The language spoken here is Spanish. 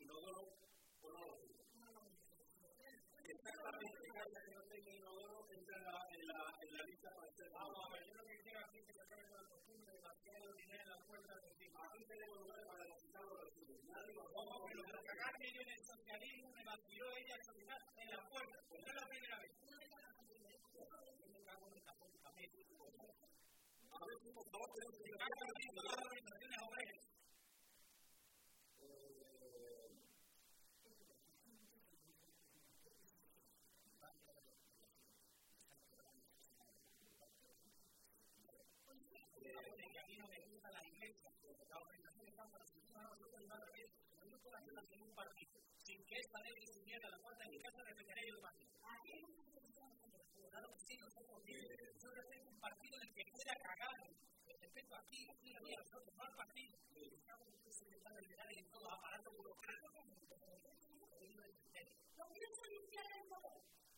inodoro o no lo tiene. Exactamente, cada que no tenga inodoro entra en la lista para hacer. Vamos a ver, yo lo que quiero aquí es que se acabe con la costumbre de demasiado dinero en la puerta de encima. Aquí tenemos lugares para necesitar los residuos. Nadie los va a ver. Lo que acá que yo en el socialismo me mantuvo ella en la puerta. Pues no es la primera vez. A ver, por favor, tenemos que llegar a las organizaciones obreras. Que a mí no me gusta la iglesia, porque la organización está para nosotros y nada más. No puedo hacer ningún partido. Sin que esta ley se subiera a la puerta de mi casa, respetaré yo el partido. Claro que sí, nosotros tenemos un partido en el que quiera cagar. Respeto aquí, la vida, nosotros, no al partido. Estamos en secretario general y en todo aparato burocrático. ¿No quieres iniciar el voto?